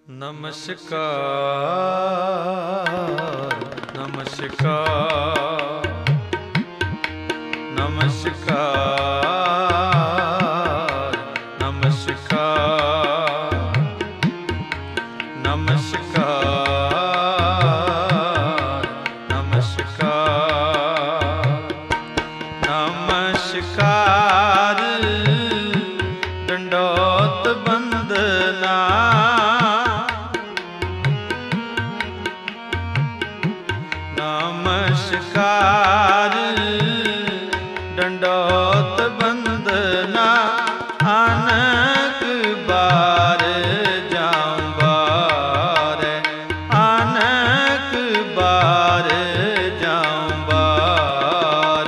नमस्कार नमस्कार नमस्कार नमस्कार नमस्कार नमस्कार नमस्कार दंडोत बंदना नमस्कार दंडोत बंदना अनक बार जाऊं बार अनक बार जाऊं बार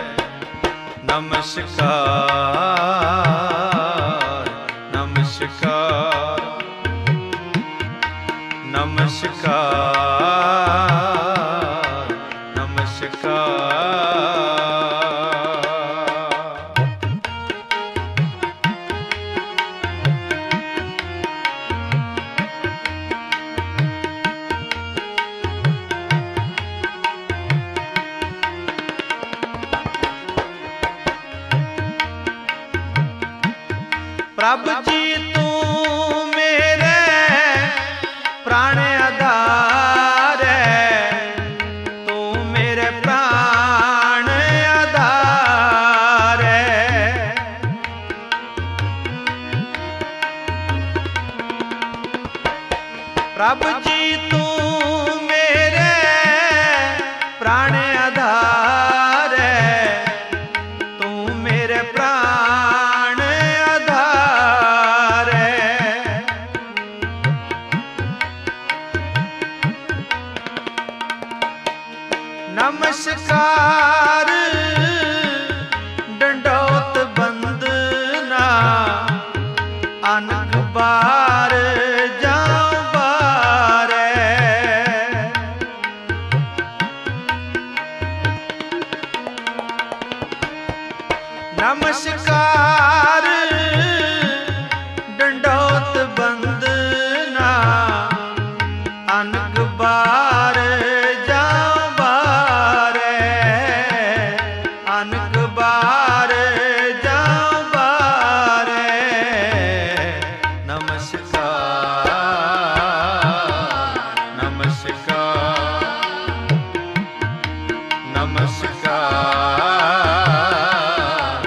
नमस्कार नमस्कार नमस्कार नमस्कार प्रभु जी तू मेरे प्राण आधार है तू मेरे प्राण आधार है प्रभु जी तू मेरे प्राण आधार है तू मेरे प्राण आधार है नमस्कार दंडोत बंदना अनक बार जाऊं बार नमस्कार दंडोत बंदना अनक बार जाऊं बार अनक बार जाऊं बार नमस्कार नमस्कार नमस्कार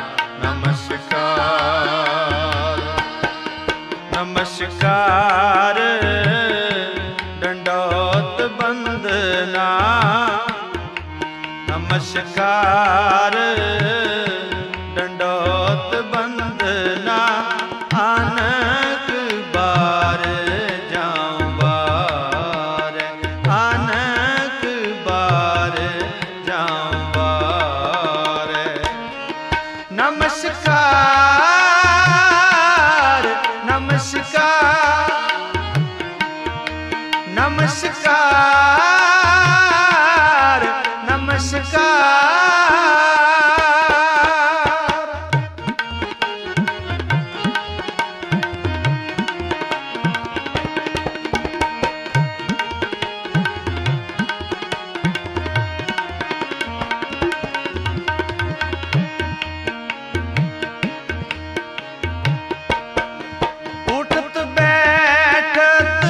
नमस्कार नमस्कार दंडोत बंदना नमस्कार दंडोत बंदना अनक बार जाऊं बार अनक बार जाऊं बार नमस्कार नमस्कार नमस्कार नमस्कार उठत बैठत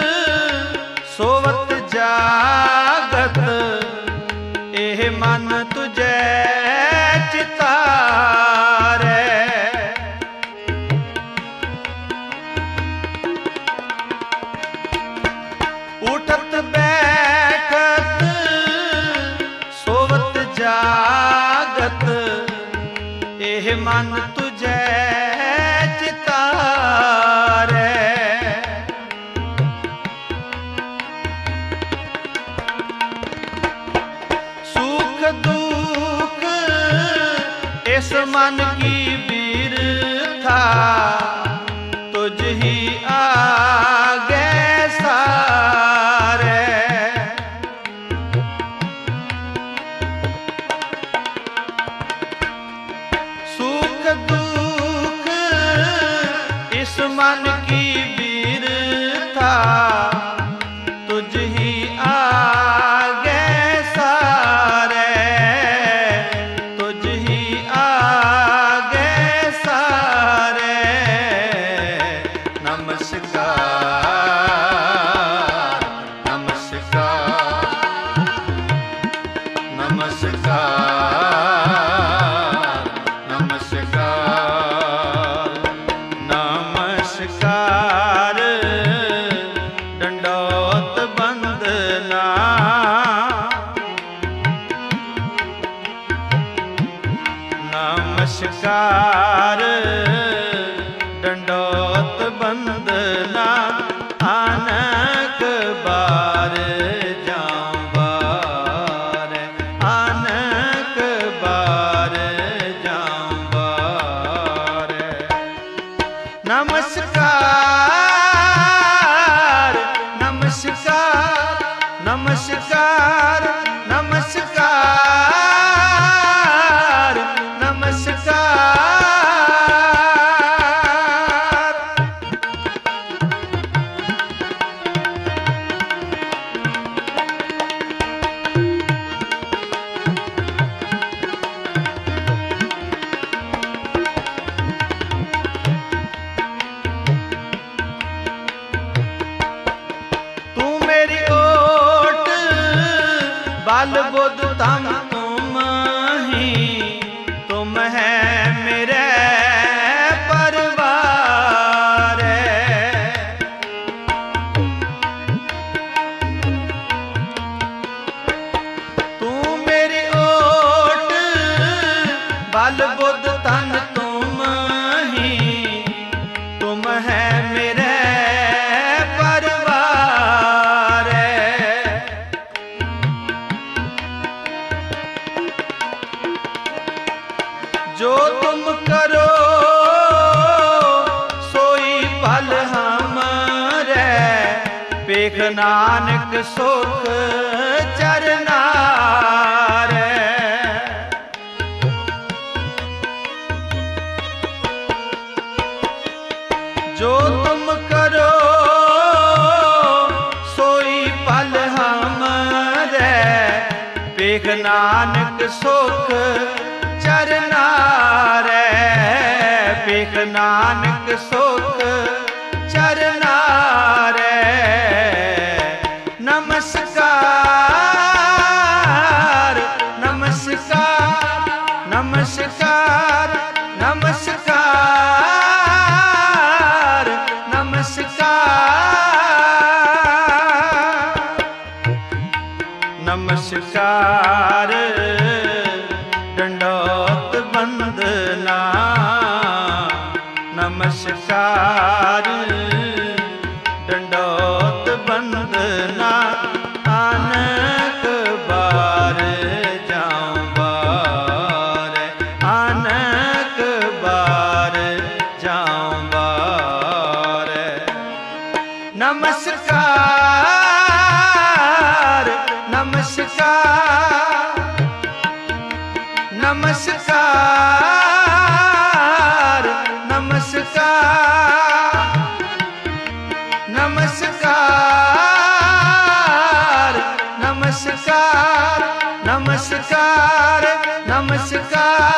सोवत जागत एह मन तुझे चितारे उठत बैठत सोवत जागत एह मन तुझे चितारे सुख दुख इस मन की बिरथा तुझ ही आगे सारे सुख दुख इस मन की बिरथा नमस्कार दंडोत बंदना। नमस्कार दंडोत बंदना, आनक बार जाऊं बार, आनक बार जाऊं बार। नमस्कार नमस्कार नमस्कार नमस्कार नमस्कार। तू मेरी ओट बाल बुध तम तुम ही, तुम है मेरे परिवार। तू मेरी ओट बाल बुध तन तुम ही, तुम है मेरे परिवार। जो तुम करो सोई पल हमरे, पेख नानक सुख चरना रे। जो तुम करो सोई पल हमरे, पेख नानक सुख चरना रे, पेख नानक सुख चरना रे। नमस्कार नमस्कार नमस्कार नमस्कार नमस्कार। नमस्कार दंडोत बंदना, नमस्कार दंडोत बंदना, आनक बार जाऊं बार, आनक बार जाऊं बार। नमस्कार नमस्कार नमस्कार नमस्कार नमस्कार नमस्कार नमस्कार नमस्कार।